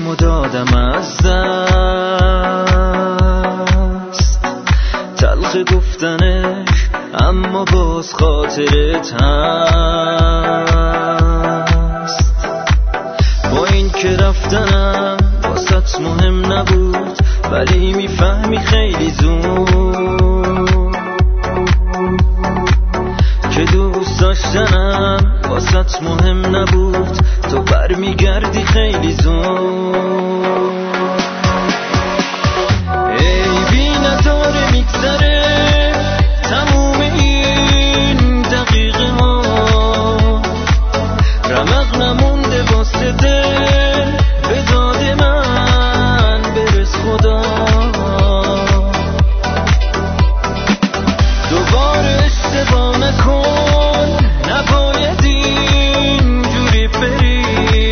زندگیمو دادم از دست، تلخ گفتنش اما باز خاطرت هست. با این که رفتنم واسط مهم نبود، ولی میفهمی خیلی زود که دوست داشتنم واسط مهم نبود. تو برمیگردی خیلی زود. ای بی نداره میگذره تموم این دقیقه ها، رمق نمونده واسه دل به داد من برس خدا. دوباره اشتباه نکن، نباید اینجوری بری،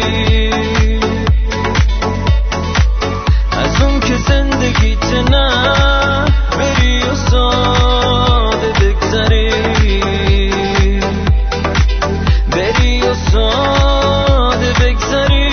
از اون که زندگیت نه بری و ساده بگذری، بری و ساده بگذری.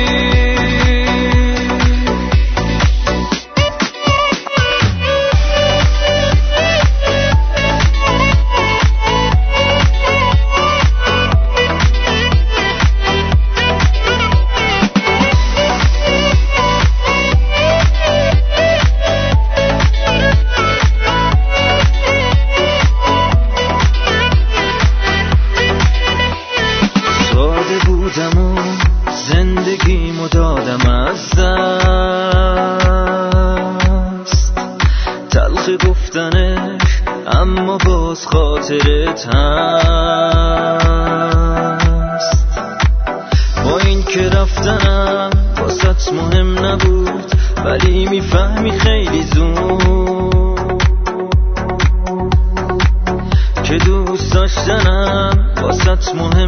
زندگیمو دادم از دست، تلخ گفتنش اما باز خاطرت هست. با این که رفتنم واسط مهم نبود، ولی میفهمی خیلی زود که دوست داشتنم واسط مهم